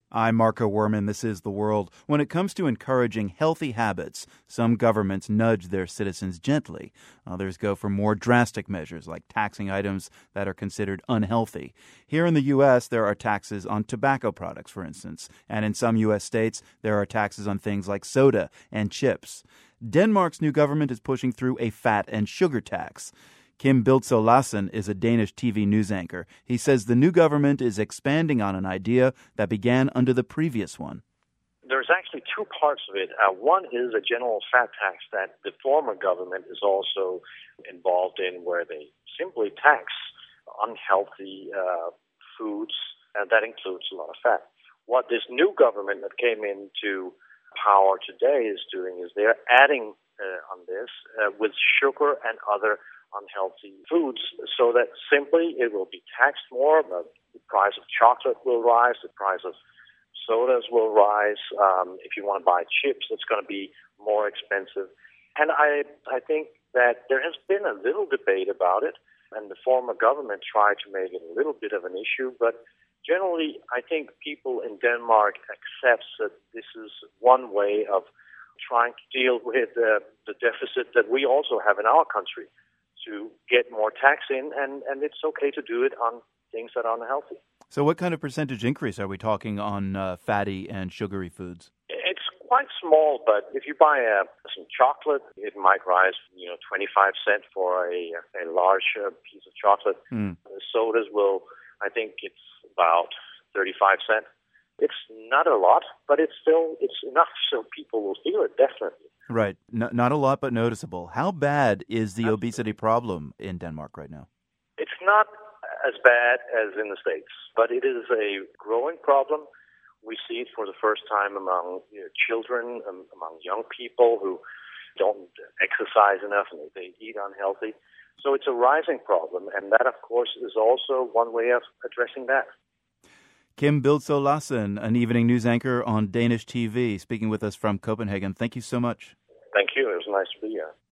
I'm Marco Werman. This is The World. When it comes to encouraging healthy habits, some governments nudge their citizens gently. Others go for more drastic measures, like taxing items that are considered unhealthy. Here in the U.S., there are taxes on tobacco products, for instance. And in some U.S. states, there are taxes on things like soda and chips. Denmark's new government is pushing through a fat and sugar tax. Kim Bildsøe Lassen is a Danish TV news anchor. He says the new government is expanding on an idea that began under the previous one. There's actually two parts of it. One is a general fat tax that the former government is also involved in, where they simply tax unhealthy foods, and that includes a lot of fat. What this new government that came into power today is doing is they're adding on this with sugar and other unhealthy foods, so that simply it will be taxed more. The price of chocolate will rise, the price of sodas will rise. If you want to buy chips, it's going to be more expensive. And I think that there has been a little debate about it, and the former government tried to make it a little bit of an issue, but generally I think people in Denmark accept that this is one way of trying to deal with the deficit that we also have in our country, to get more tax in, and it's okay to do it on things that are unhealthy. So what kind of percentage increase are we talking on fatty and sugary foods? It's quite small, but if you buy some chocolate, it might rise 25 cents for a large piece of chocolate. Sodas will, I think it's about 35 cents. It's not a lot, but it's enough so people will feel it, definitely. Right. Not a lot, but noticeable. How bad is the obesity problem in Denmark right now? It's not as bad as in the States, but it is a growing problem. We see it for the first time among children, among young people who don't exercise enough and they eat unhealthy. So it's a rising problem, and that, of course, is also one way of addressing that. Kim Bildsøe Lassen, an evening news anchor on Danish TV, speaking with us from Copenhagen. Thank you so much. Thank you. It was nice to be here.